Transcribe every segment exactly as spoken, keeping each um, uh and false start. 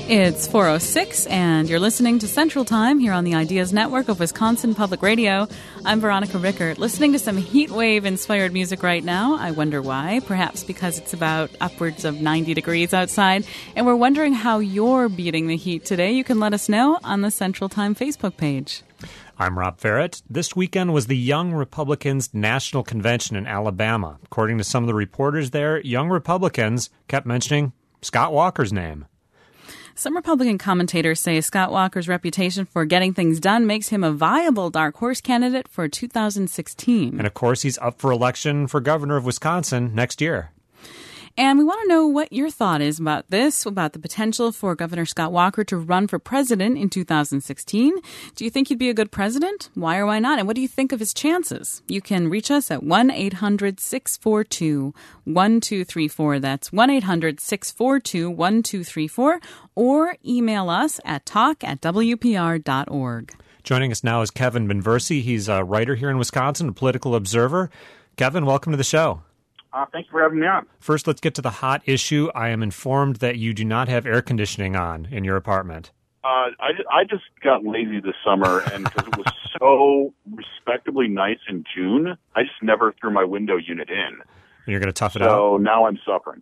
It's four oh six, and you're listening to Central Time here on the Ideas Network of Wisconsin Public Radio. I'm Veronica Rickert, listening to some heat wave-inspired music right now. I wonder why. Perhaps because it's about upwards of ninety degrees outside, and we're wondering how you're beating the heat today. You can let us know on the Central Time Facebook page. I'm Rob Ferret. This weekend was the Young Republicans National Convention in Alabama. According to some of the reporters there, Young Republicans kept mentioning Scott Walker's name. Some Republican commentators say Scott Walker's reputation for getting things done makes him a viable dark horse candidate for two thousand sixteen. And of course, he's up for election for governor of Wisconsin next year. And we want to know what your thought is about this, about the potential for Governor Scott Walker to run for president in two thousand sixteen. Do you think he'd be a good president? Why or why not? And what do you think of his chances? You can reach us at one eight hundred six four two one two three four. That's one eight hundred six four two one two three four. Or email us at talk at w p r dot org. Joining us now is Kevin Benversi. He's a writer here in Wisconsin, a political observer. Kevin, welcome to the show. Uh, thank you for having me on. First, let's get to the hot issue. I am informed that you do not have air conditioning on in your apartment. Uh, I, just, I just got lazy this summer, and because it was so respectably nice in June, I just never threw my window unit in. And you're going to tough it so out? So now I'm suffering.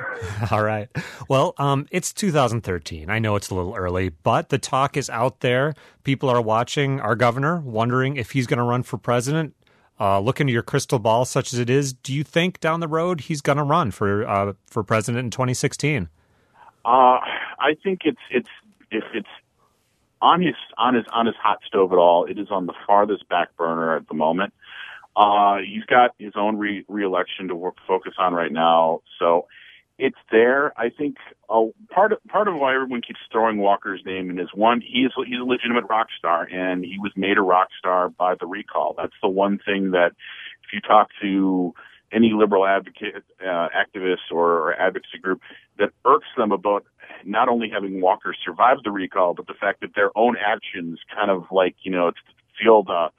All right. Well, um, it's two thousand thirteen. I know it's a little early, but the talk is out there. People are watching our governor, wondering if he's going to run for president. Uh, look into your crystal ball, such as it is. Do you think down the road he's going to run for uh, for president in twenty sixteen? Uh, I think it's it's if it's on his on his on his hot stove at all, it is on the farthest back burner at the moment. Uh, he's got his own re- re-election to work, focus on right now, so it's there. I think uh, part of part of why everyone keeps throwing Walker's name in is one, he is he's a legitimate rock star, and he was made a rock star by the recall. That's the one thing that, if you talk to any liberal advocate, uh, activist or, or advocacy group, that irks them about not only having Walker survive the recall, but the fact that their own actions kind of like, you know, it's the old uh,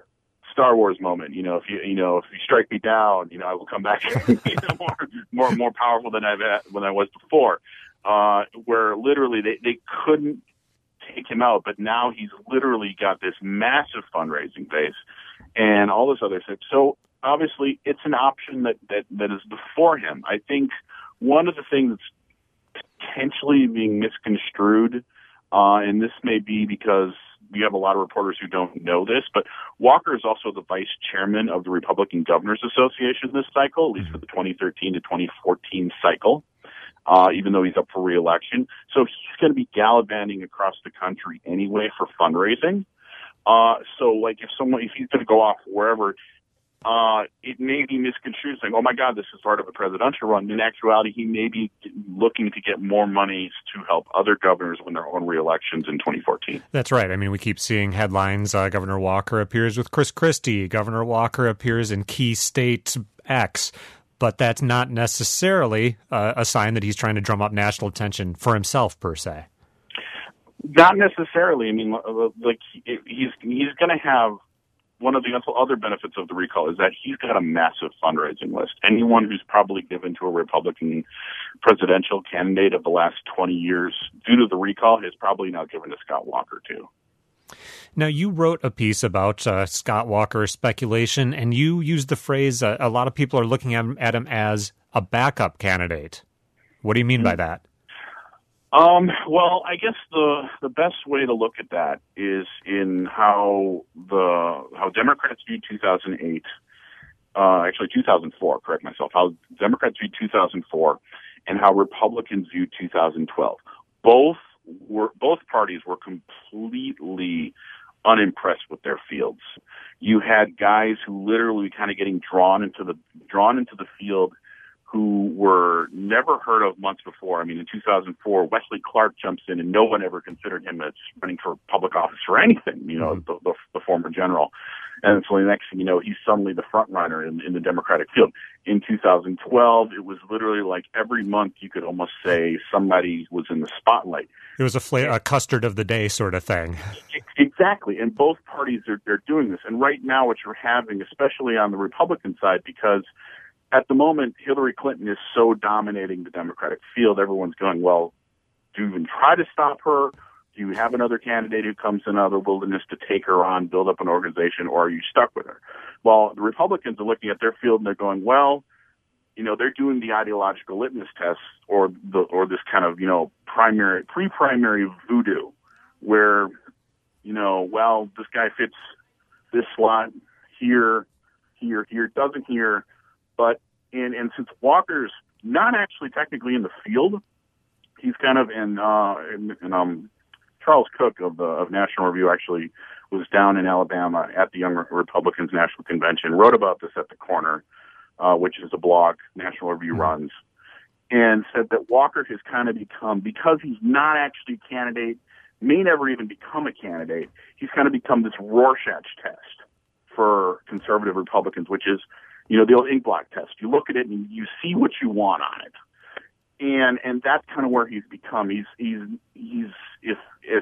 Star Wars moment, you know, if you, you know, if you strike me down, you know, I will come back you know, more, more, more powerful than I've had, when I was before, uh, where literally they, they couldn't take him out, but now he's literally got this massive fundraising base and all this other stuff. So obviously it's an option that, that, that is before him. I think one of the things that's potentially being misconstrued, uh, and this may be because we have a lot of reporters who don't know this, but Walker is also the vice chairman of the Republican Governors Association this cycle, at least for the twenty thirteen to twenty fourteen cycle, uh, even though he's up for re-election. So he's going to be gallivanting across the country anyway for fundraising. Uh, so like if someone, if he's going to go off wherever, uh, it may be misconstrued saying, oh my God, this is part of a presidential run. In actuality, he may be looking to get more money to help other governors win their own re-elections in twenty fourteen. That's right. I mean, we keep seeing headlines. Uh, Governor Walker appears with Chris Christie. Governor Walker appears in key state X. But that's not necessarily uh, a sign that he's trying to drum up national attention for himself, per se. Not necessarily. I mean, like he's he's going to have, one of the other benefits of the recall is that he's got a massive fundraising list. Anyone who's probably given to a Republican presidential candidate of the last twenty years due to the recall has probably now given to Scott Walker, too. Now, you wrote a piece about uh, Scott Walker's speculation, and you used the phrase, uh, a lot of people are looking at him, at him as a backup candidate. What do you mean mm-hmm. by that? Um, well, I guess the the best way to look at that is in how the how Democrats viewed two thousand eight, uh, actually two thousand four, correct myself, how Democrats viewed two thousand four and how Republicans viewed two thousand twelve. Both were both parties were completely unimpressed with their fields. You had guys who literally kind of getting drawn into the drawn into the field who were never heard of months before. I mean, in two thousand four, Wesley Clark jumps in, and no one ever considered him as running for public office or anything, you know, mm-hmm. the, the, the former general. And so the next thing you know, he's suddenly the front runner in, in the Democratic field. In two thousand twelve, it was literally like every month you could almost say somebody was in the spotlight. It was a, fla- a custard of the day sort of thing. Exactly. And both parties are they're doing this. And right now what you're having, especially on the Republican side, because at the moment, Hillary Clinton is so dominating the Democratic field, everyone's going, well, do you even try to stop her? Do you have another candidate who comes in out of willingness to take her on, build up an organization, or are you stuck with her? Well, the Republicans are looking at their field and they're going, well, you know, they're doing the ideological litmus test or the or this kind of, you know, primary pre-primary voodoo where, you know, well, this guy fits this slot here, here, here, doesn't here. But and, and since Walker's not actually technically in the field, he's kind of in, uh, in, in um, Charles Cook of the of National Review actually was down in Alabama at the Young Republicans National Convention, wrote about this at The Corner, uh, which is a blog National Review mm-hmm. runs, and said that Walker has kind of become, because he's not actually a candidate, may never even become a candidate, he's kind of become this Rorschach test for conservative Republicans, which is, you know, the old ink blot test. You look at it and you see what you want on it. And and that's kind of where he's become. He's he's he's if if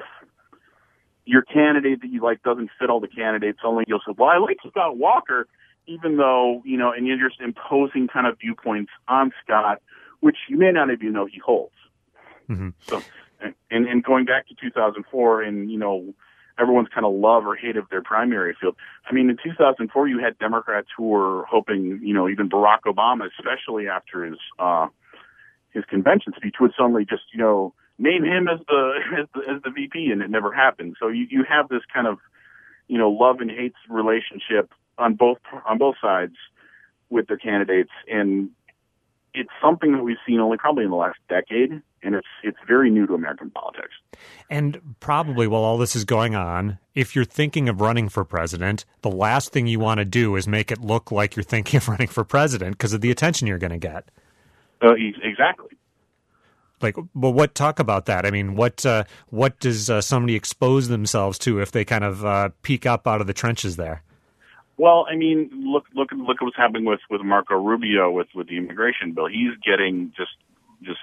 your candidate that you like doesn't fit all the candidates, only you'll say, well, I like Scott Walker, even though, you know, and you're just imposing kind of viewpoints on Scott, which you may not even know he holds. Mm-hmm. So, and and going back to two thousand four, and you know, everyone's kind of love or hate of their primary field. I mean, in two thousand four, you had Democrats who were hoping, you know, even Barack Obama, especially after his uh, his convention speech, would suddenly just, you know, name him as the as the, as the V P, and it never happened. So you, you have this kind of, you know, love and hate relationship on both on both sides with their candidates, and it's something that we've seen only probably in the last decade, and it's it's very new to American politics. And probably while all this is going on, if you're thinking of running for president, the last thing you want to do is make it look like you're thinking of running for president because of the attention you're going to get. Uh, exactly. Like, well, what talk about that? I mean, what uh, what does uh, somebody expose themselves to if they kind of uh, peek up out of the trenches there? Well, I mean, look look look at what's happening with, with Marco Rubio with, with the immigration bill. He's getting just just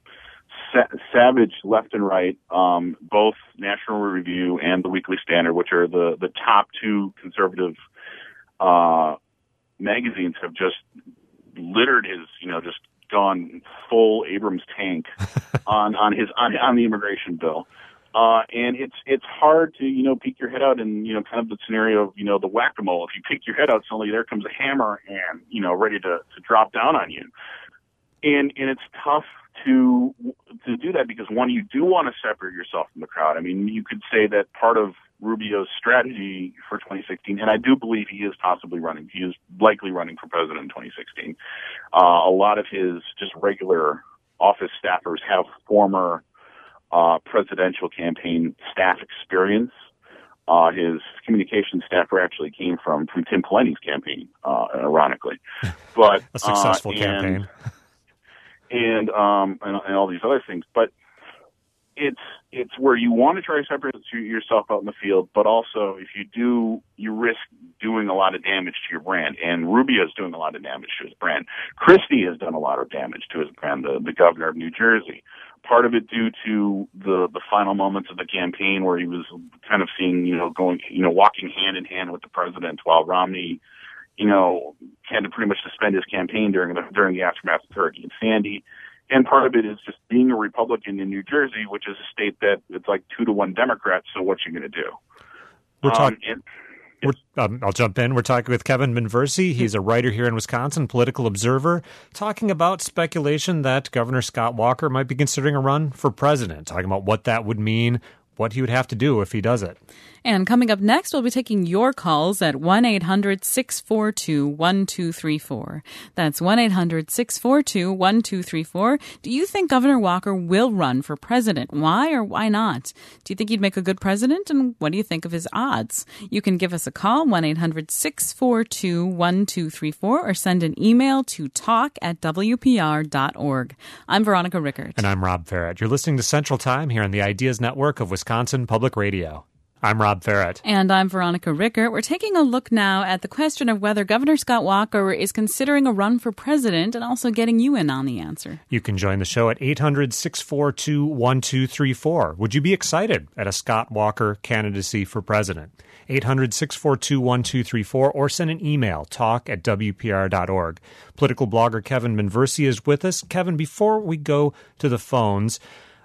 sa- savage left and right. Um, both National Review and the Weekly Standard, which are the, the top two conservative uh, magazines, have just littered his, you know, just gone full Abrams tank on, on his on, on the immigration bill. Uh, and it's it's hard to, you know, peek your head out and, you know, kind of the scenario of, you know, the whack-a-mole. If you peek your head out, suddenly there comes a hammer and, you know, ready to, to drop down on you. And and it's tough to to do that because, one, you do want to separate yourself from the crowd. I mean, you could say that part of Rubio's strategy for twenty sixteen, and I do believe he is possibly running, he is likely running for president in twenty sixteen. Uh, a lot of his just regular office staffers have former Uh, presidential campaign staff experience. Uh, his communication staffer actually came from, from Tim Pawlenty's campaign, uh, ironically. But a successful uh, and, campaign. And, um, and and all these other things. But it's it's where you want to try to separate yourself out in the field, but also if you do, you risk doing a lot of damage to your brand. And Rubio is doing a lot of damage to his brand. Christie has done a lot of damage to his brand, the, the governor of New Jersey. Part of it due to the, the final moments of the campaign where he was kind of seeing, you know, going, you know, walking hand in hand with the president while Romney, you know, had to pretty much suspend his campaign during the, during the aftermath of Hurricane Sandy. And part of it is just being a Republican in New Jersey, which is a state that it's like two to one Democrats. So what you going to do? We're talking. Um, We're, um, I'll jump in. We're talking with Kevin Benversi. He's a writer here in Wisconsin, political observer, talking about speculation that Governor Scott Walker might be considering a run for president, talking about what that would mean, what he would have to do if he does it. And coming up next, we'll be taking your calls at one eight hundred six four two one two three four. That's one eight hundred six four two one two three four. Do you think Governor Walker will run for president? Why or why not? Do you think he'd make a good president? And what do you think of his odds? You can give us a call, one eight hundred six four two one two three four, or send an email to talk at w p r dot org. I'm Veronica Rickert. And I'm Rob Farrett. You're listening to Central Time here on the Ideas Network of Wisconsin Public Radio. I'm Rob Farrett. And I'm Veronica Rickert. We're taking a look now at the question of whether Governor Scott Walker is considering a run for president and also getting you in on the answer. You can join the show at eight hundred six four two one two three four. Would you be excited at a Scott Walker candidacy for president? eight hundred six four two one two three four, or send an email, talk at w p r dot org. Political blogger Kevin Benversi is with us. Kevin, before we go to the phones,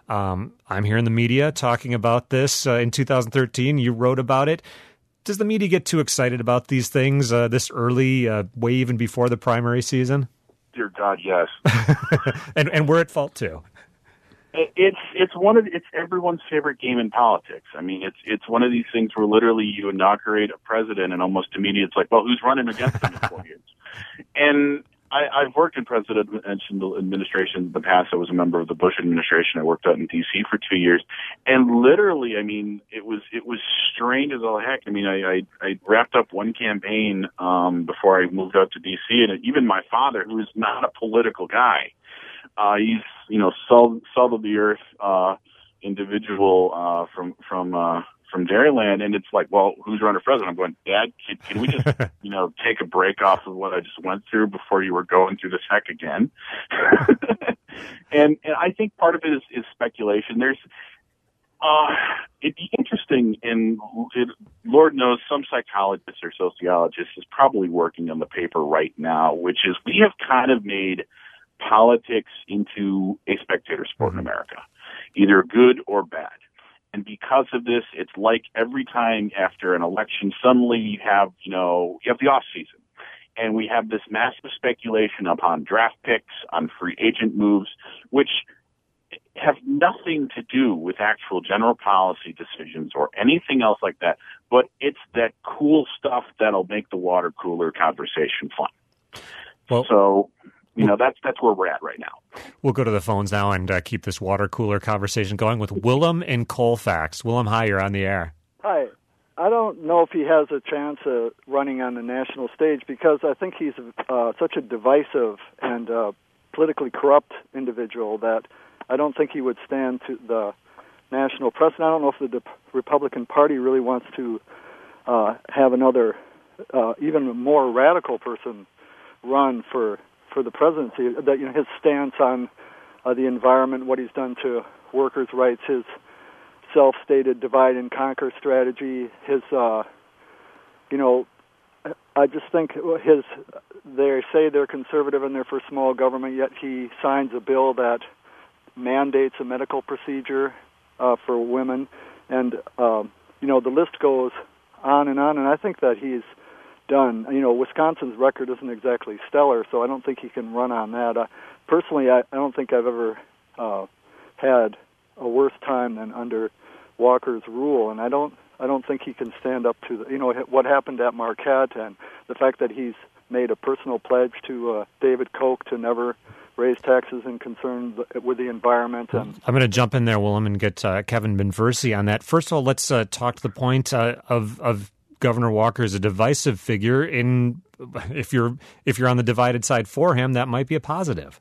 Um, I'm hearing the media talking about this uh, in two thousand thirteen. You wrote about it. Does the media get too excited about these things uh, this early, uh, way even before the primary season? Dear God, yes. and and we're at fault too. It's it's one of it's everyone's favorite game in politics. I mean, it's it's one of these things where literally you inaugurate a president, and almost immediately it's like, well, who's running against him in four years? And I, I've worked in presidential administration in the past. I was a member of the Bush administration. I worked out in D C for two years, and literally, I mean, it was it was strange as all heck. I mean, I I, I wrapped up one campaign um, before I moved out to D C, and even my father, who is not a political guy, uh, he's you know salt salt of the earth uh, individual uh, from from. Uh, from Dairyland, and it's like, well, who's running for president? I'm going, Dad, can, can we just, you know, take a break off of what I just went through before you were going through this heck again? and, and I think part of it is, is speculation. There's, uh, it'd be interesting, and it, Lord knows some psychologist or sociologist is probably working on the paper right now, which is we have kind of made politics into a spectator sport in America, either good or bad. And because of this, it's like every time after an election, suddenly you have, you know, you have the off season, and we have this massive speculation upon draft picks, on free agent moves, which have nothing to do with actual general policy decisions or anything else like that. But it's that cool stuff that'll make the water cooler conversation fun. Well, so. You know, that's that's where we're at right now. We'll go to the phones now and uh, keep this water cooler conversation going with Willem in Colfax. Willem, hi, you're on the air. Hi. I don't know if he has a chance of running on the national stage because I think he's uh, such a divisive and uh, politically corrupt individual that I don't think he would stand to the national precedent. I don't know if the Republican Party really wants to uh, have another, uh, even more radical person run for for the presidency. That, you know, his stance on uh, the environment, what he's done to workers' rights, his self-stated divide and conquer strategy, his, uh, you know, I just think his, they say they're conservative and they're for small government, yet he signs a bill that mandates a medical procedure uh, for women. And, um, you know, the list goes on and on, and I think that he's done. You know, Wisconsin's record isn't exactly stellar, so I don't think he can run on that. Uh, personally, I, I don't think I've ever uh, had a worse time than under Walker's rule, and I don't I don't think he can stand up to the, you know, what happened at Marquette and the fact that he's made a personal pledge to uh, David Koch to never raise taxes in concern with the environment. And I'm going to jump in there, Willem, and get uh, Kevin Benversi on that. First of all, let's uh, talk to the point uh, of of Governor Walker is a divisive figure. In if you're if you're on the divided side for him, that might be a positive.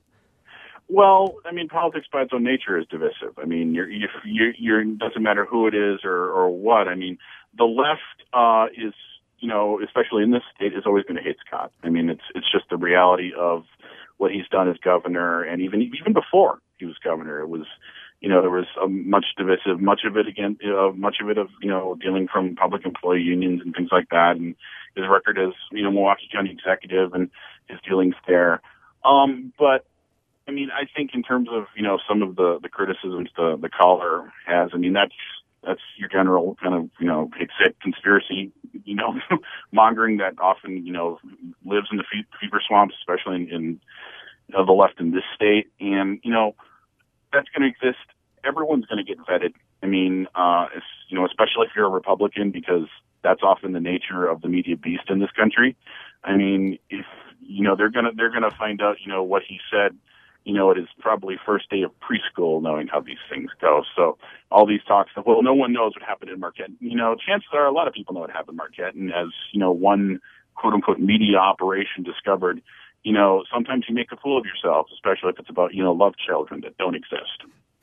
Well, I mean, politics by its own nature is divisive. I mean, you're, you're, you're, it doesn't matter who it is or, or what. I mean, the left uh, is, you know, especially in this state, is always going to hate Scott. I mean, it's it's just the reality of what he's done as governor, and even even before he was governor, it was. You know, there was a much divisive, much of it again, uh, much of it of, you know, dealing from public employee unions and things like that. And his record as, you know, Milwaukee County executive and his dealings there. Um, but, I mean, I think in terms of, you know, some of the, the criticisms the, the caller has, I mean, that's, that's your general kind of, you know, hate sick conspiracy, you know, mongering that often, you know, lives in the fever swamps, especially in, in you know, the left in this state. And, you know, that's going to exist. Everyone's going to get vetted. I mean, uh, it's, you know, especially if you're a Republican, because that's often the nature of the media beast in this country. I mean, if, you know, they're going to, they're going to find out, you know, what he said, you know, it is probably first day of preschool knowing how these things go. So all these talks of, well, no one knows what happened in Marquette. You know, chances are a lot of people know what happened in Marquette. And as, you know, one quote unquote media operation discovered, you know, sometimes you make a fool of yourself, especially if it's about, you know, love children that don't exist.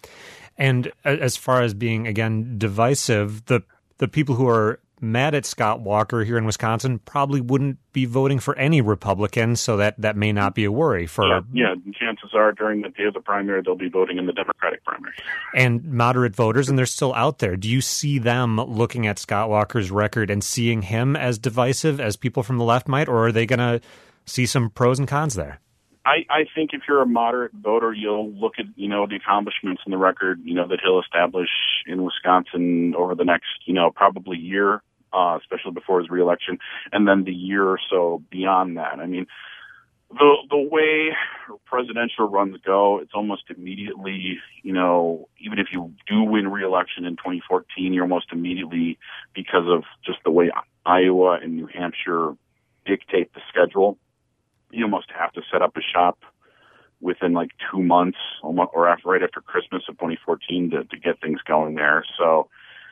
And as far as being, again, divisive, the the people who are mad at Scott Walker here in Wisconsin probably wouldn't be voting for any Republican, so that, that may not be a worry for... Yeah, yeah, chances are during the day of the primary, they'll be voting in the Democratic primary. And moderate voters, and they're still out there. Do you see them looking at Scott Walker's record and seeing him as divisive as people from the left might, or are they going to see some pros and cons there? I, I think if you're a moderate voter, you'll look at, you know, the accomplishments and the record, you know, that he'll establish in Wisconsin over the next, you know, probably year, uh, especially before his reelection, and then the year or so beyond that. I mean, the the way presidential runs go, it's almost immediately, you know, even if you do win reelection in twenty fourteen, you're almost immediately, because of just the way Iowa and New Hampshire dictate the schedule, you almost have to set up a shop within like two months or after, right after Christmas of twenty fourteen to, to get things going there. So,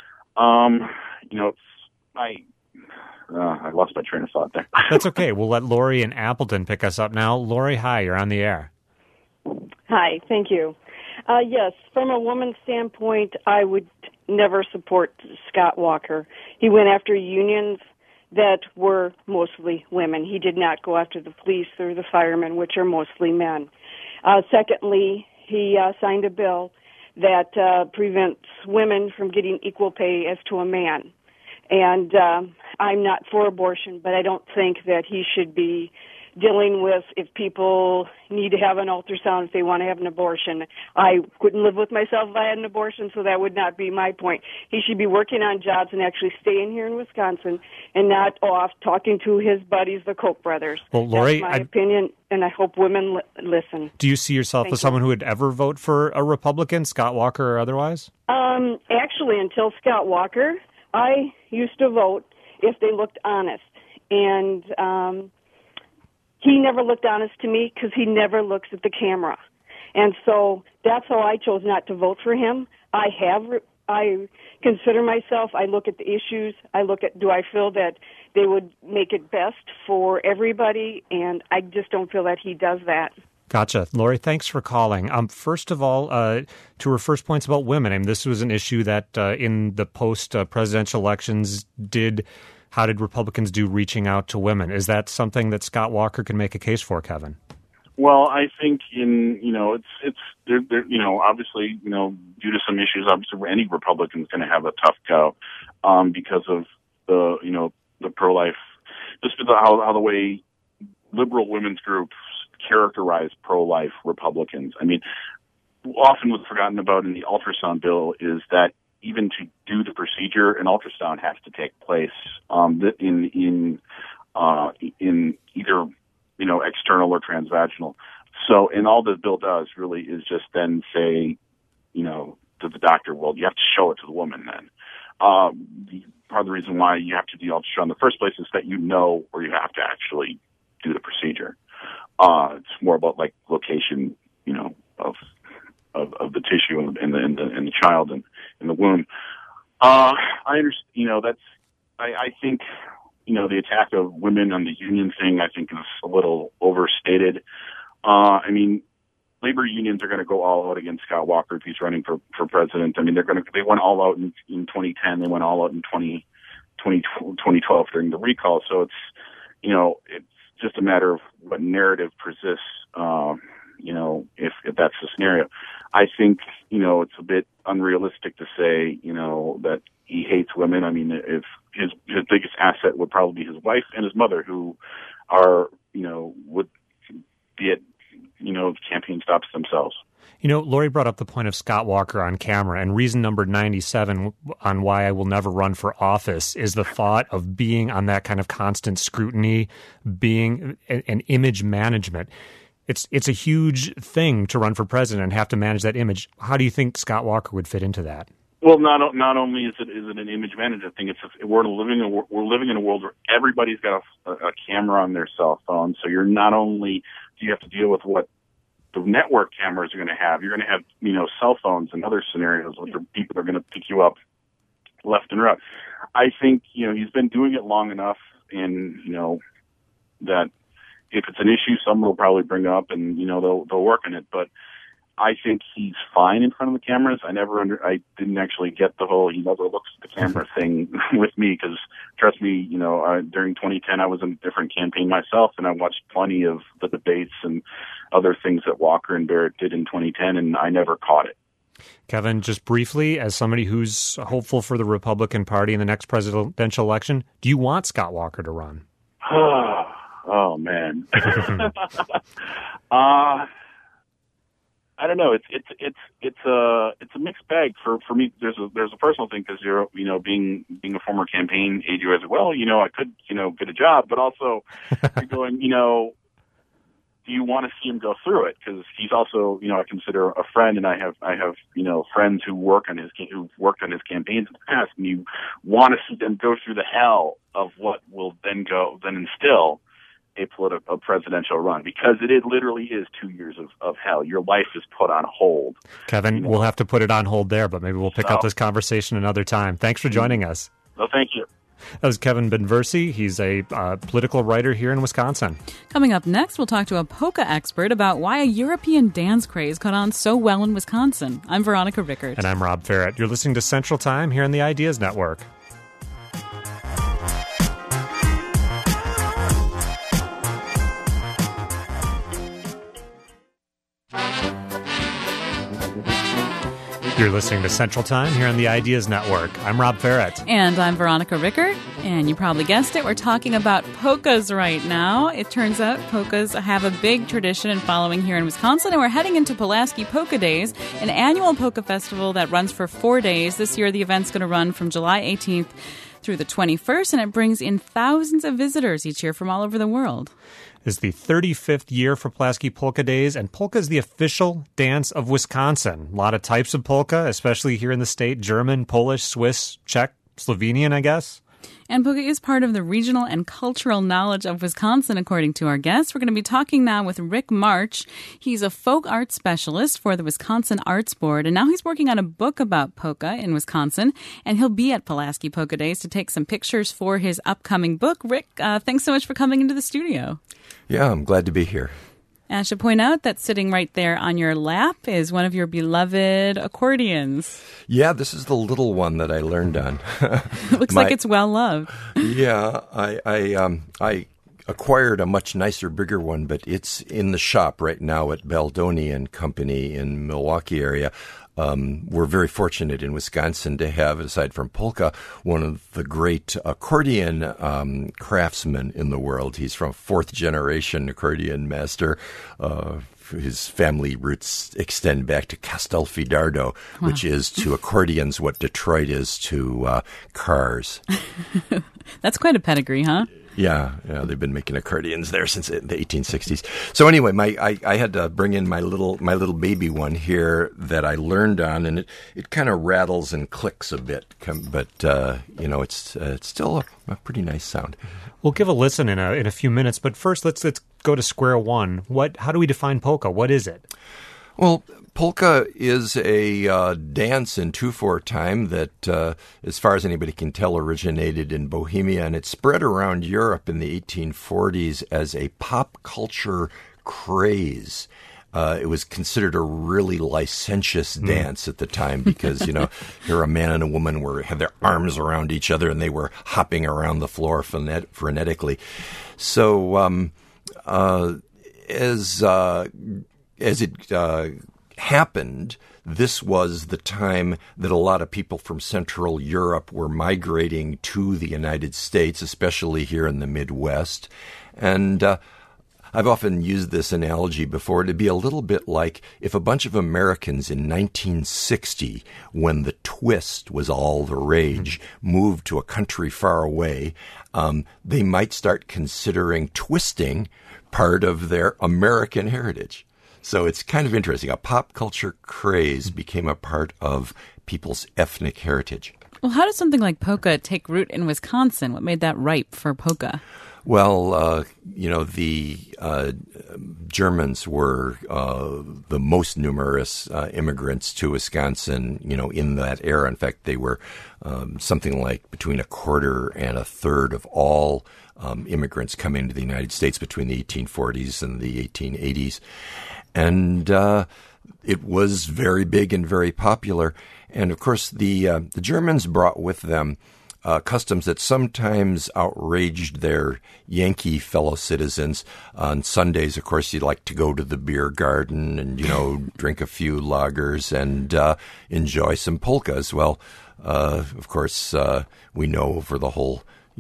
um, you know, it's, I, uh, I lost my train of thought there. That's okay. We'll let Lori in Appleton pick us up now. Lori, hi, you're on the air. Hi, thank you. Uh, yes, from a woman's standpoint, I would never support Scott Walker. He went after unions that were mostly women. He did not go after the police or the firemen, which are mostly men. Uh, secondly, he uh, signed a bill that uh, prevents women from getting equal pay as to a man. And uh, I'm not for abortion, but I don't think that he should be dealing with if people need to have an ultrasound if they want to have an abortion. I couldn't live with myself if I had an abortion, so that would not be my point. He should be working on jobs and actually staying here in Wisconsin and not off talking to his buddies, the Koch brothers. Well, Lori, that's my I, opinion, and I hope women li- listen. Do you see yourself Thank as you. someone who would ever vote for a Republican, Scott Walker or otherwise? Um, actually, until Scott Walker, I used to vote if they looked honest. And um, he never looked honest to me because he never looks at the camera. And so that's how I chose not to vote for him. I have, I consider myself, I look at the issues, I look at, do I feel that they would make it best for everybody? And I just don't feel that he does that. Gotcha. Lori, thanks for calling. Um, first of all, uh, to her first points about women, I mean, this was an issue that uh, in the post-presidential uh, elections did, how did Republicans do reaching out to women? Is that something that Scott Walker can make a case for, Kevin? Well, I think in, you know, it's, it's, they're, they're, you know, obviously, you know, due to some issues, obviously any Republican's going to have a tough go, um, because of the, you know, the pro-life, just how, how the way liberal women's groups characterize pro-life Republicans. I mean, often what's forgotten about in the ultrasound bill is that even to do the procedure, an ultrasound has to take place um, in in uh, in either, you know, external or transvaginal. So, and all the bill does really is just then say, you know, to the doctor, well, you have to show it to the woman then. Um, the, part of the reason why you have to do the ultrasound in the first place is that you know where you have to actually do the procedure. Uh, it's more about like location, you know, of of, of the tissue in the in the in the, in the child and in the womb. Uh, I understand, you know, that's. I, I think, you know, the attack of women on the union thing, I think, is a little overstated. Uh, I mean, labor unions are going to go all out against Scott Walker if he's running for, for president. I mean, they're going to they went all out in, in twenty ten. They went all out in twenty twelve during the recall. So it's, you know, it's just a matter of what narrative persists, uh, you know, if, if that's the scenario. I think, you know, it's a bit unrealistic to say, you know, that he hates women. I mean, if his his biggest asset would probably be his wife and his mother, who are, you know, would be at, you know, campaign stops themselves. You know, Lori brought up the point of Scott Walker on camera, and reason number ninety-seven on why I will never run for office is the thought of being on that kind of constant scrutiny, being an image management. It's it's a huge thing to run for president and have to manage that image. How do you think Scott Walker would fit into that? Well, not not only is it is it an image management thing. It's a, we're living in a, we're living in a world where everybody's got a, a camera on their cell phone. So you're not only do you have to deal with what the network cameras are going to have, you're going to have, you know, cell phones and other scenarios where people are going to pick you up left and right. I think, you know, he's been doing it long enough, and, you know, that if it's an issue, someone will probably bring up, and, you know, they'll they'll work on it. But I think he's fine in front of the cameras. I never under, I didn't actually get the whole he never looks at the camera thing with me, because trust me, you know, uh, during twenty ten I was in a different campaign myself, and I watched plenty of the debates and other things that Walker and Barrett did in twenty ten, and I never caught it. Kevin, just briefly, as somebody who's hopeful for the Republican Party in the next presidential election, do you want Scott Walker to run? Oh man. uh I don't know. It's it's it's it's a it's a mixed bag for for me. There's a there's a personal thing because you're you know being being a former campaign aide, you're as well. You know, I could you know get a job, but also you're going. You know, do you want to see him go through it? Because he's also you know I consider a friend, and I have I have you know friends who work on his who've worked on his campaigns in the past, and you want to see them go through the hell of what will then go then instill a political, a presidential run, because it, it literally is two years of, of hell. Your life is put on hold. Kevin, you know? We'll have to put it on hold there, but maybe we'll pick so, up this conversation another time. Thanks for joining us. Well, thank you. That was Kevin Benversi. He's a uh, political writer here in Wisconsin. Coming up next, we'll talk to a polka expert about why a European dance craze caught on so well in Wisconsin. I'm Veronica Rickert. And I'm Rob Ferret. You're listening to Central Time here on the Ideas Network. You're listening to Central Time here on the Ideas Network. I'm Rob Ferret. And I'm Veronica Rickert. And you probably guessed it, we're talking about polkas right now. It turns out polkas have a big tradition and following here in Wisconsin, and we're heading into Pulaski Polka Days, an annual polka festival that runs for four days. This year, the event's going to run from July eighteenth through the twenty-first, and it brings in thousands of visitors each year from all over the world. It's the thirty-fifth year for Pulaski Polka Days, and polka is the official dance of Wisconsin. A lot of types of polka, especially here in the state: German, Polish, Swiss, Czech, Slovenian, I guess. And polka is part of the regional and cultural knowledge of Wisconsin, according to our guests. We're going to be talking now with Rick March. He's a folk art specialist for the Wisconsin Arts Board, and now he's working on a book about polka in Wisconsin, and he'll be at Pulaski Polka Days to take some pictures for his upcoming book. Rick, uh, thanks so much for coming into the studio. Yeah, I'm glad to be here. And I should point out that sitting right there on your lap is one of your beloved accordions. Yeah, this is the little one that I learned on. It looks My, like it's well loved. Yeah, I I, um, I acquired a much nicer, bigger one, but it's in the shop right now at Baldoni and Company in Milwaukee area. Um, we're very fortunate in Wisconsin to have, aside from polka, one of the great accordion um, craftsmen in the world. He's from fourth generation accordion master. Uh, his family roots extend back to Castelfidardo, wow. which is to accordions what Detroit is to uh, cars. That's quite a pedigree, huh? Yeah, yeah, they've been making accordions there since the eighteen sixties. So anyway, my I, I had to bring in my little my little baby one here that I learned on, and it, it kind of rattles and clicks a bit, but uh, you know it's uh, it's still a, a pretty nice sound. We'll give a listen in a in a few minutes, but first let's let's go to square one. What? How do we define polka? What is it? Well, polka is a uh, dance in two four time that, uh, as far as anybody can tell, originated in Bohemia, and it spread around Europe in the eighteen forties as a pop culture craze. Uh, it was considered a really licentious dance mm. at the time because, you know, here a man and a woman were had their arms around each other and they were hopping around the floor frenet- frenetically. So um, uh, as uh, as it uh, happened, this was the time that a lot of people from Central Europe were migrating to the United States, especially here in the Midwest. And uh, I've often used this analogy before to be a little bit like if a bunch of Americans in nineteen sixty, when the twist was all the rage, moved to a country far away, um, they might start considering twisting part of their American heritage. So it's kind of interesting. A pop culture craze became a part of people's ethnic heritage. Well, how does something like polka take root in Wisconsin? What made that ripe for polka? Well, uh, you know, the uh, Germans were uh, the most numerous uh, immigrants to Wisconsin, you know, in that era. In fact, they were um, something like between a quarter and a third of all um, immigrants coming to the United States between the eighteen forties and the eighteen eighties. And uh, it was very big and very popular. And, of course, the uh, the Germans brought with them Uh, customs that sometimes outraged their Yankee fellow citizens. On Sundays, of course, you'd like to go to the beer garden and, you know, drink a few lagers and uh, enjoy some polkas. Well, uh, of course, uh, we know over the whole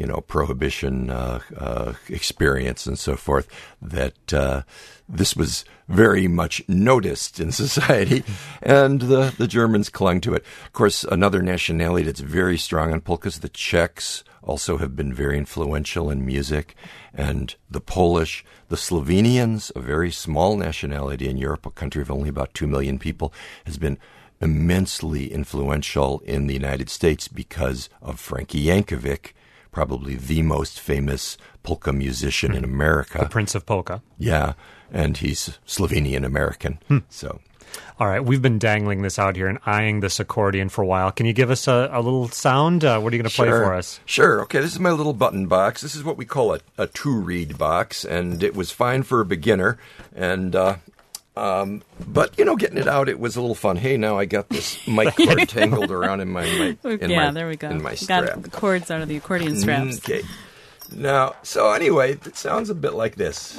you know, prohibition uh, uh, experience and so forth, that uh, this was very much noticed in society, and the, the Germans clung to it. Of course, another nationality that's very strong on polkas, the Czechs, also have been very influential in music, and the Polish, the Slovenians, a very small nationality in Europe, a country of only about two million people, has been immensely influential in the United States because of Frankie Yankovic, probably the most famous polka musician in America. The Prince of Polka. Yeah, and he's Slovenian-American, hmm. so... All right, we've been dangling this out here and eyeing this accordion for a while. Can you give us a, a little sound? Uh, what are you going to play sure. for us? Sure. Okay, this is my little button box. This is what we call a, a two-reed box, and it was fine for a beginner. And uh, um, but you know, getting it out, it was a little fun. Hey, now I got this mic cord tangled around in my, my in yeah, my, there we go. In my strap. Got the cords out of the accordion straps. Okay. Now, so anyway, it sounds a bit like this.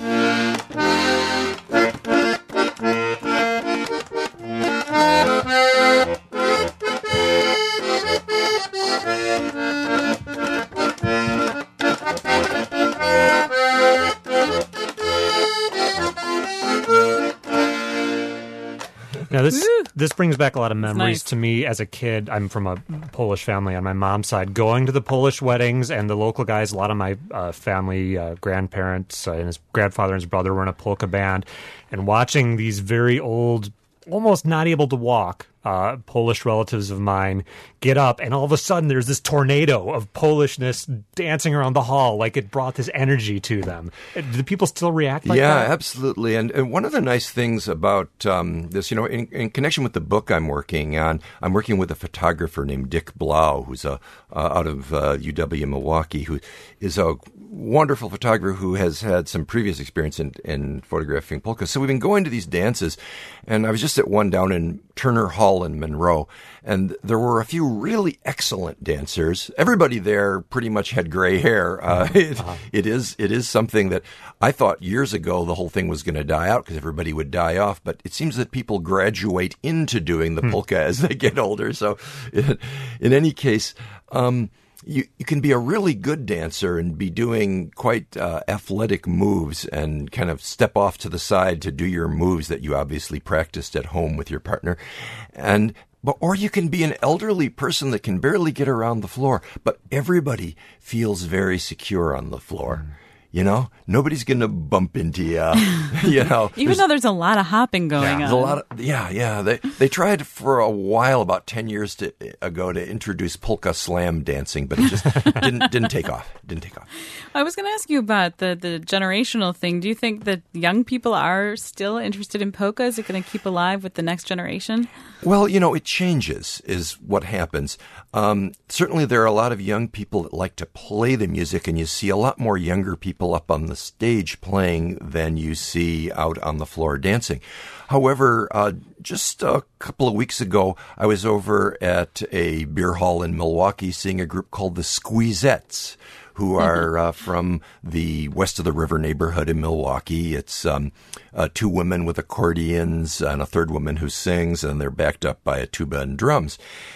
Now, this this brings back a lot of memories nice. to me as a kid. I'm from a Polish family on my mom's side. Going to the Polish weddings and the local guys, a lot of my uh, family, uh, grandparents uh, and his grandfather and his brother were in a polka band. And watching these very old, almost not able to walk, uh, Polish relatives of mine get up, and all of a sudden there's this tornado of Polishness dancing around the hall, like it brought this energy to them. Do people still react like yeah, that? Yeah, absolutely. And, and one of the nice things about um, this, you know, in, in connection with the book I'm working on, I'm working with a photographer named Dick Blau, who's a uh, out of uh, U W Milwaukee, who is a wonderful photographer who has had some previous experience in, in photographing polka. So we've been going to these dances, and I was just at one down in Turner Hall in Monroe, and there were a few really excellent dancers. Everybody there pretty much had gray hair. Uh, it, uh-huh. it is it is something that I thought years ago the whole thing was going to die out because everybody would die off, but it seems that people graduate into doing the hmm. polka as they get older. So in, in any case, um, You, you can be a really good dancer and be doing quite uh, athletic moves and kind of step off to the side to do your moves that you obviously practiced at home with your partner. And but or you can be an elderly person that can barely get around the floor, but everybody feels very secure on the floor. Mm. You know, nobody's going to bump into you, you know. Even though there's a lot of hopping going yeah, on. There's a lot of, yeah, yeah. They they tried for a while, about ten years to, ago, to introduce polka slam dancing, but it just didn't didn't take off. Didn't take off. I was going to ask you about the, the generational thing. Do you think that young people are still interested in polka? Is it going to keep alive with the next generation? Well, you know, it changes is what happens. Um, certainly there are a lot of young people that like to play the music, and you see a lot more younger people up on the stage playing than you see out on the floor dancing. However, uh, just a couple of weeks ago, I was over at a beer hall in Milwaukee seeing a group called the Squeezettes, who are uh, from the west of the river neighborhood in Milwaukee. It's um, uh, two women with accordions and a third woman who sings, and they're backed up by a tuba and drums.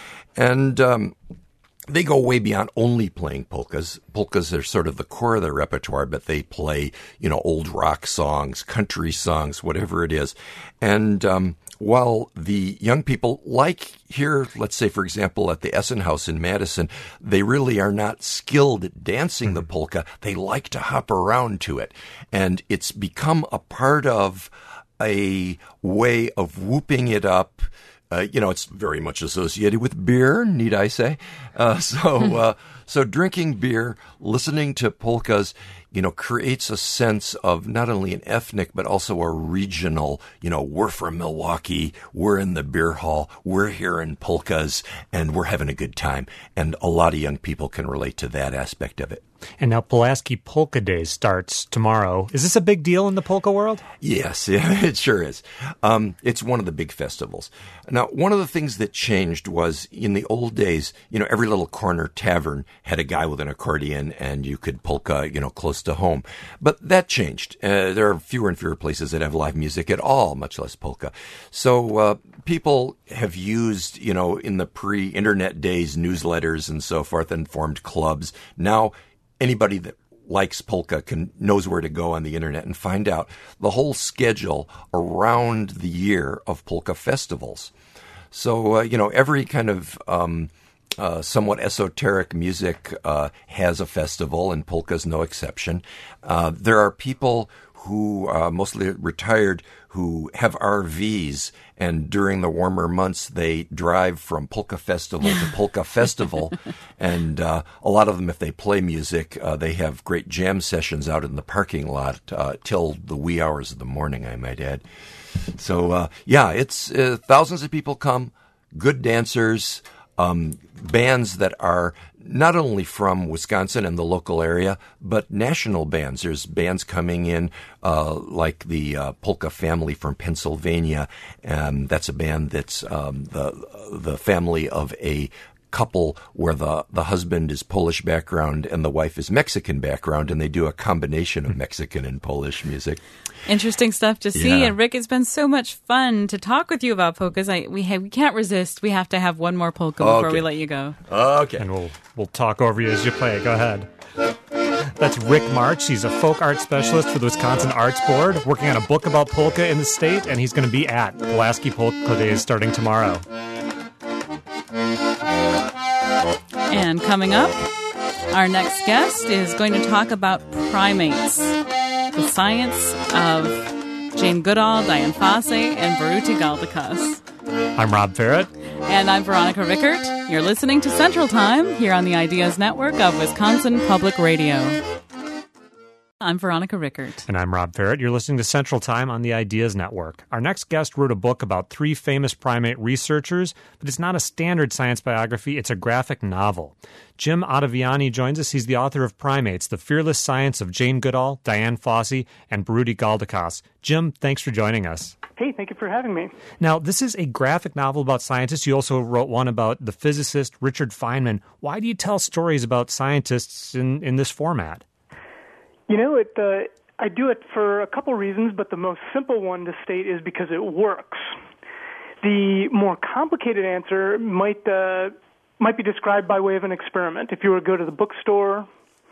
And um, they go way beyond only playing polkas. Polkas are sort of the core of their repertoire, but they play, you know, old rock songs, country songs, whatever it is. And um, while the young people, like here, let's say, for example, at the Essen House in Madison, they really are not skilled at dancing the polka. They like to hop around to it. And it's become a part of a way of whooping it up. Uh, you know, it's very much associated with beer, need I say. Uh, so, uh, so drinking beer, listening to polkas, you know, creates a sense of not only an ethnic, but also a regional, you know, we're from Milwaukee, we're in the beer hall, we're hearing polkas, and we're having a good time. And a lot of young people can relate to that aspect of it. And now Pulaski Polka Days starts tomorrow. Is this a big deal in the polka world? Yes, yeah, it sure is. Um, it's one of the big festivals. Now, one of the things that changed was in the old days, you know, every little corner tavern had a guy with an accordion and you could polka, you know, close to home. But that changed. Uh, there are fewer and fewer places that have live music at all, much less polka. So uh, people have used, you know, in the pre-internet days, newsletters and so forth and formed clubs. Now, anybody that likes polka can knows where to go on the internet and find out the whole schedule around the year of polka festivals. So, uh, you know, every kind of um, uh, somewhat esoteric music uh, has a festival, and polka's no exception. Uh, there are people who, uh, mostly retired, who have R Vs, and during the warmer months they drive from polka festival to polka festival, and uh, a lot of them, if they play music, uh, they have great jam sessions out in the parking lot uh, till the wee hours of the morning, I might add. So, uh, yeah, it's uh, thousands of people come, good dancers, um, bands that are not only from Wisconsin and the local area, but national bands. There's bands coming in uh, like the uh, Polka Family from Pennsylvania. Um, that's a band that's um, the the family of a couple where the, the husband is Polish background and the wife is Mexican background, and they do a combination of Mexican and Polish music. Interesting stuff to see. Yeah. And Rick, it's been so much fun to talk with you about polkas. I, we, have, we can't resist. We have to have one more polka before Okay. we let you go. Okay. And we'll we'll talk over you as you play. Go ahead. That's Rick March. He's a folk art specialist for the Wisconsin Arts Board, working on a book about polka in the state, and he's going to be at Pulaski Polka Days starting tomorrow. And coming up, our next guest is going to talk about primates, the science of Jane Goodall, Dian Fossey, and Baruti Galdikas. I'm Rob Ferret. And I'm Veronica Rickert. You're listening to Central Time here on the Ideas Network of Wisconsin Public Radio. I'm Veronica Rickert. And I'm Rob Ferret. You're listening to Central Time on the Ideas Network. Our next guest wrote a book about three famous primate researchers, but it's not a standard science biography, it's a graphic novel. Jim Ottaviani joins us. He's the author of Primates, The Fearless Science of Jane Goodall, Dian Fossey, and Baruti Galdikas. Jim, thanks for joining us. Hey, thank you for having me. Now, this is a graphic novel about scientists. You also wrote one about the physicist Richard Feynman. Why do you tell stories about scientists in, in this format? You know, it. Uh, I do it for a couple reasons, but the most simple one to state is because it works. The more complicated answer might uh, might be described by way of an experiment. If you were to go to the bookstore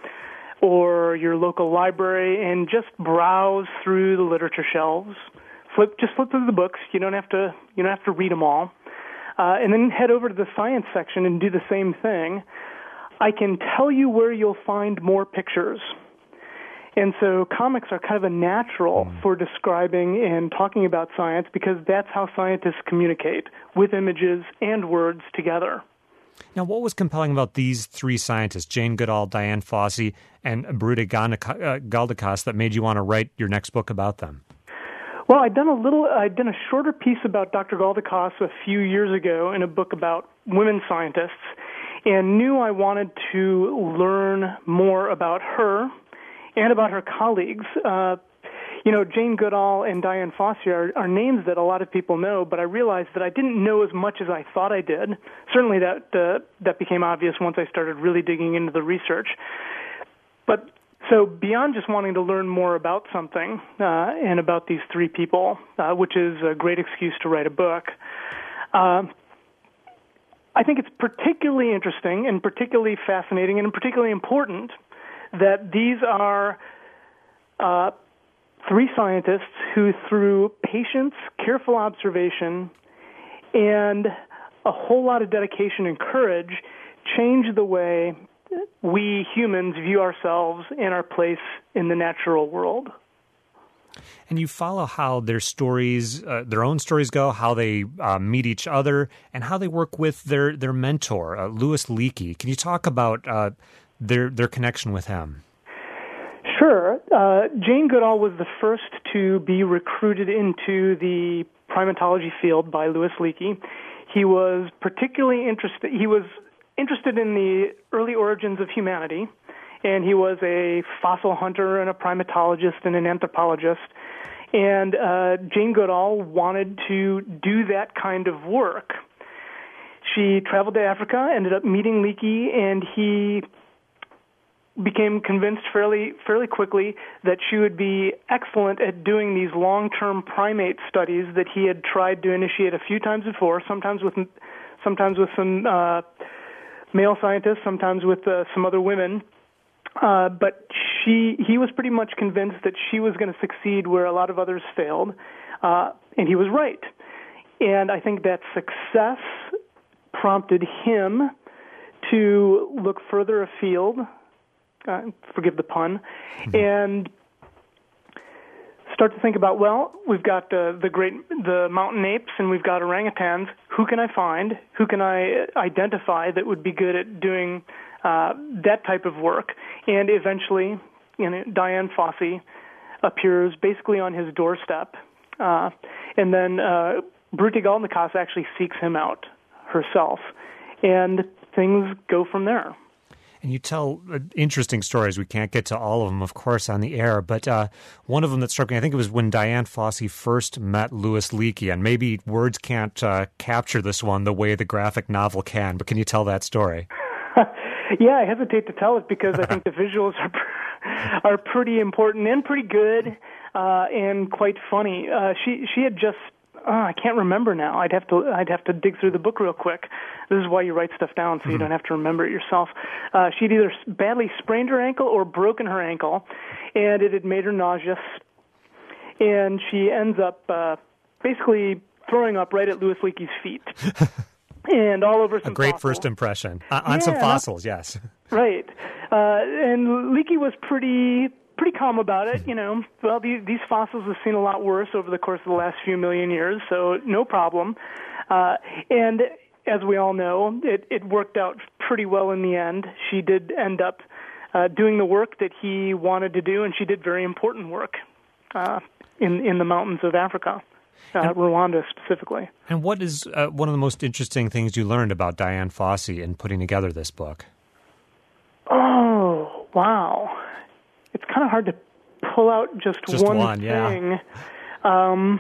or your local library and just browse through the literature shelves, flip just flip through the books. You don't have to you don't have to read them all, uh, and then head over to the science section and do the same thing. I can tell you where you'll find more pictures. And so comics are kind of a natural for describing and talking about science because that's how scientists communicate, with images and words together. Now, what was compelling about these three scientists, Jane Goodall, Dian Fossey, and Baruti Galdikas, that made you want to write your next book about them? Well, I'd done a little, I'd done a shorter piece about Doctor Galdikas a few years ago in a book about women scientists, and knew I wanted to learn more about her and about her colleagues. Uh, you know, Jane Goodall and Dian Fossey are, are names that a lot of people know, but I realized that I didn't know as much as I thought I did. Certainly that uh, that became obvious once I started really digging into the research. But so beyond just wanting to learn more about something uh, and about these three people, uh, which is a great excuse to write a book, uh, I think it's particularly interesting and particularly fascinating and particularly important that these are uh, three scientists who, through patience, careful observation, and a whole lot of dedication and courage, change the way we humans view ourselves and our place in the natural world. And you follow how their stories, uh, their own stories go, how they uh, meet each other, and how they work with their, their mentor, uh, Louis Leakey. Can you talk about uh, their their connection with him? Sure. Uh, Jane Goodall was the first to be recruited into the primatology field by Louis Leakey. He was particularly interested, he was interested in the early origins of humanity, and he was a fossil hunter and a primatologist and an anthropologist. And uh, Jane Goodall wanted to do that kind of work. She traveled to Africa, ended up meeting Leakey, and he became convinced fairly fairly quickly that she would be excellent at doing these long-term primate studies that he had tried to initiate a few times before, sometimes with sometimes with some uh, male scientists, sometimes with uh, some other women. Uh, but she, he was pretty much convinced that she was going to succeed where a lot of others failed, uh, and he was right. And I think that success prompted him to look further afield, uh, forgive the pun, mm-hmm. and start to think about, well, we've got uh, the great, the mountain apes, and we've got orangutans. Who can I find? Who can I identify that would be good at doing uh, that type of work? And eventually, you know, Dian Fossey appears basically on his doorstep, uh, and then uh, Biruté Galdikas actually seeks him out herself, and things go from there. And you tell uh, interesting stories. We can't get to all of them, of course, on the air. But uh, one of them that struck me, I think it was when Dian Fossey first met Louis Leakey. And maybe words can't uh, capture this one the way the graphic novel can. But can you tell that story? Yeah, I hesitate to tell it because I think the visuals are are pretty important and pretty good uh, and quite funny. Uh, she she had just Oh, I can't remember now. I'd have to I'd have to dig through the book real quick. This is why you write stuff down, so mm-hmm. you don't have to remember it yourself. Uh, she'd either badly sprained her ankle or broken her ankle, and it had made her nauseous. And she ends up uh, basically throwing up right at Louis Leakey's feet. And all over some A great fossils. First impression. Uh, on yeah, some fossils, yes. Right. Uh, and Leakey was pretty... pretty calm about it, you know. Well, these, these fossils have seen a lot worse over the course of the last few million years, so no problem. Uh, and as we all know, it, it worked out pretty well in the end. She did end up uh, doing the work that he wanted to do, and she did very important work uh, in in the mountains of Africa, uh, and, Rwanda specifically. And what is uh, one of the most interesting things you learned about Dian Fossey in putting together this book? Oh, wow. It's kind of hard to pull out just, just one, one thing. Yeah. Um,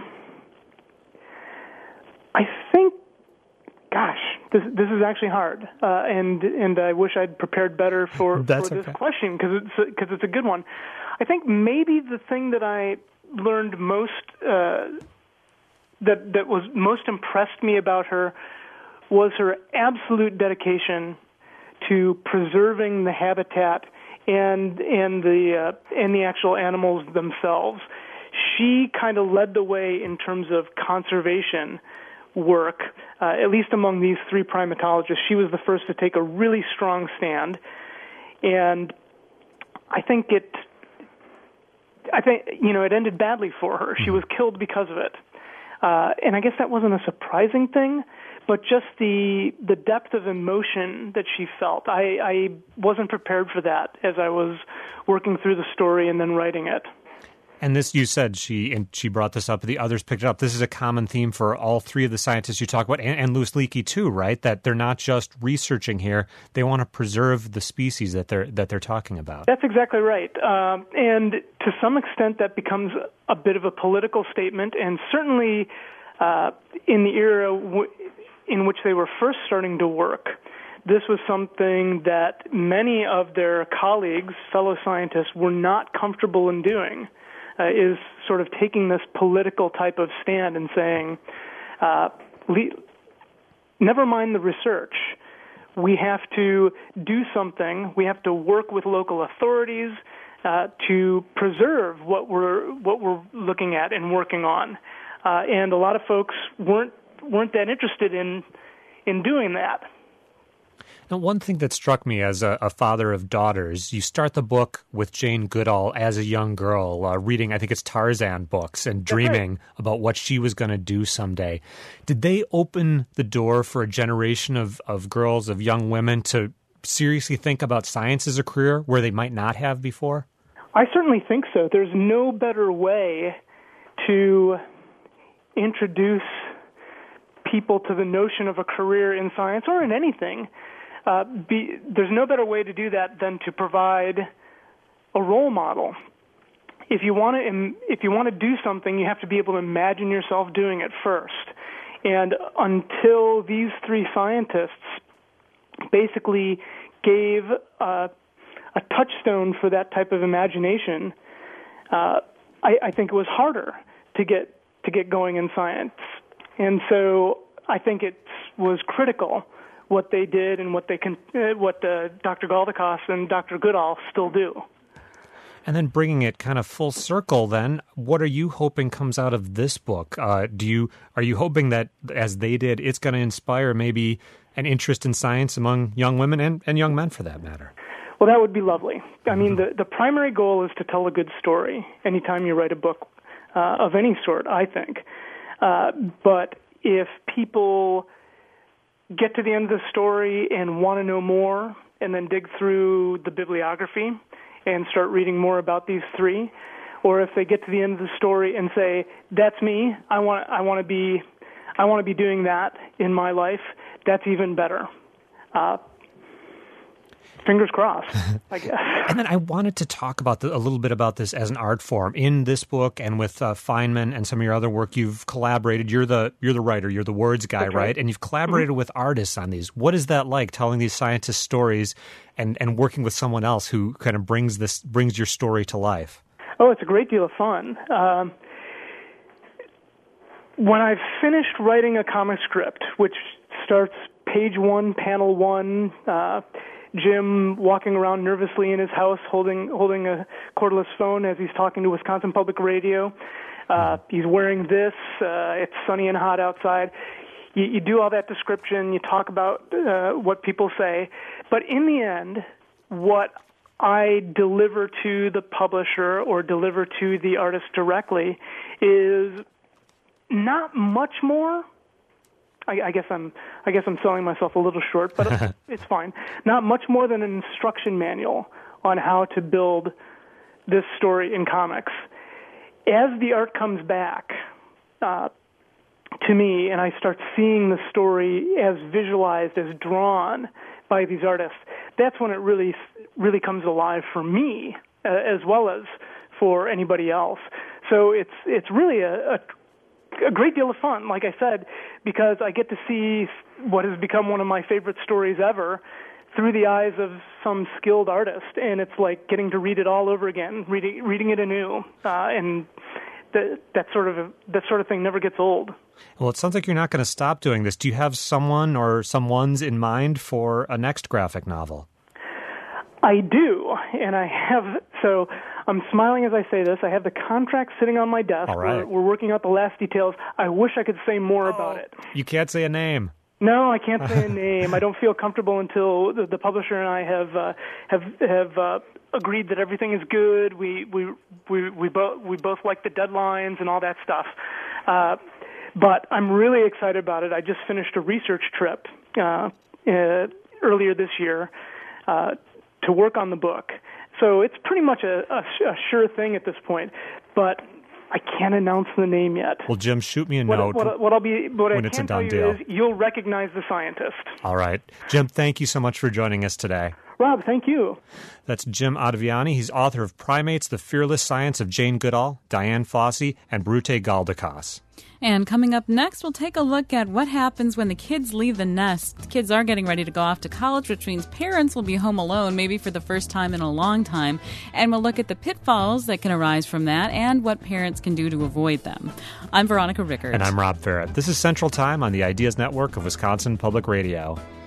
I think, gosh, this this is actually hard, uh, and and I wish I'd prepared better for, for this okay. question because it's because it's a good one. I think maybe the thing that I learned most uh, that that was most impressed me about her was her absolute dedication to preserving the habitat and and the uh, and the actual animals themselves. She kind of led the way in terms of conservation work, uh, at least among these three primatologists. She was the first to take a really strong stand, and I think it. I think you know it ended badly for her. She was killed because of it, uh, and I guess that wasn't a surprising thing. But just the the depth of emotion that she felt, I, I wasn't prepared for that as I was working through the story and then writing it. And this, you said, she and she brought this up, the others picked it up. This is a common theme for all three of the scientists you talk about, and, and Louis Leakey too, right? That they're not just researching here; they want to preserve the species that they're that they're talking about. That's exactly right, um, and to some extent, that becomes a bit of a political statement, and certainly uh, in the era W- in which they were first starting to work, this was something that many of their colleagues, fellow scientists, were not comfortable in doing, uh, is sort of taking this political type of stand and saying, uh, le- never mind the research. We have to do something. We have to work with local authorities uh, to preserve what we're what we're looking at and working on. Uh, and a lot of folks weren't weren't that interested in in doing that. Now, one thing that struck me as a, a father of daughters, you start the book with Jane Goodall as a young girl, uh, reading, I think it's Tarzan books, and dreaming right. about what she was going to do someday. Did they open the door for a generation of, of girls, of young women, to seriously think about science as a career where they might not have before? I certainly think so. There's no better way to introduce people to the notion of a career in science or in anything. Uh, be, there's no better way to do that than to provide a role model. If you want to, if you want to do something, you have to be able to imagine yourself doing it first. And until these three scientists basically gave uh, a touchstone for that type of imagination, uh, I, I think it was harder to get to get going in science. And so I think it was critical what they did and what they can, uh, what uh, Doctor Galdikas and Doctor Goodall still do. And then bringing it kind of full circle, then, what are you hoping comes out of this book? Uh, do you are you hoping that, as they did, it's going to inspire maybe an interest in science among young women and, and young men, for that matter? Well, that would be lovely. I mean, the, the primary goal is to tell a good story anytime you write a book uh, of any sort, I think. Uh, but if people get to the end of the story and want to know more and then dig through the bibliography and start reading more about these three, or if they get to the end of the story and say, "That's me. I want. I want to be. I want to be doing that in my life." That's even better. Uh, fingers crossed, I guess. And then I wanted to talk about the, a little bit about this as an art form in this book, and with uh, Feynman and some of your other work. You've collaborated. You're the you're the writer. You're the words guy, That's right? right? And you've collaborated Mm-hmm. with artists on these. What is that like, telling these scientists' stories and, and working with someone else who kind of brings this brings your story to life? Oh, it's a great deal of fun. Um, when I've finished writing a comic script, which starts page one, panel one, uh, Jim walking around nervously in his house holding holding a cordless phone as he's talking to Wisconsin Public Radio. Uh, he's wearing this. Uh, it's sunny and hot outside. You, you do all that description. You talk about uh, what people say. But in the end, what I deliver to the publisher or deliver to the artist directly is not much more. I, I guess I'm I guess I'm selling myself a little short, but it's fine. Not much more than an instruction manual on how to build this story in comics. As the art comes back uh, to me, and I start seeing the story as visualized, as drawn by these artists, that's when it really really comes alive for me, uh, as well as for anybody else. So it's it's really a, a a great deal of fun, like I said, because I get to see what has become one of my favorite stories ever through the eyes of some skilled artist, and it's like getting to read it all over again, reading reading it anew, uh, and the, that sort of that sort of thing never gets old. Well, it sounds like you're not going to stop doing this. Do you have someone or someone's in mind for a next graphic novel? I do, and I have, so I'm smiling as I say this. I have the contract sitting on my desk. All right. We're, we're working out the last details. I wish I could say more oh, about it. You can't say a name. No, I can't say a name. I don't feel comfortable until the, the publisher and I have uh, have have uh, agreed that everything is good. We we we we both we both like the deadlines and all that stuff. Uh, but I'm really excited about it. I just finished a research trip uh, uh, earlier this year uh, to work on the book. So it's pretty much a, a, a sure thing at this point. But I can't announce the name yet. Well, Jim, shoot me a what, note what, what I'll be, what when I it's can a tell done you deal. is you'll recognize the scientist. All right. Jim, thank you so much for joining us today. Rob, thank you. That's Jim Ottaviani. He's author of Primates, The Fearless Science of Jane Goodall, Dian Fossey, and Brute Galdikas. And coming up next, we'll take a look at what happens when the kids leave the nest. Kids are getting ready to go off to college, which means parents will be home alone, maybe for the first time in a long time. And we'll look at the pitfalls that can arise from that and what parents can do to avoid them. I'm Veronica Rickert. And I'm Rob Ferret. This is Central Time on the Ideas Network of Wisconsin Public Radio.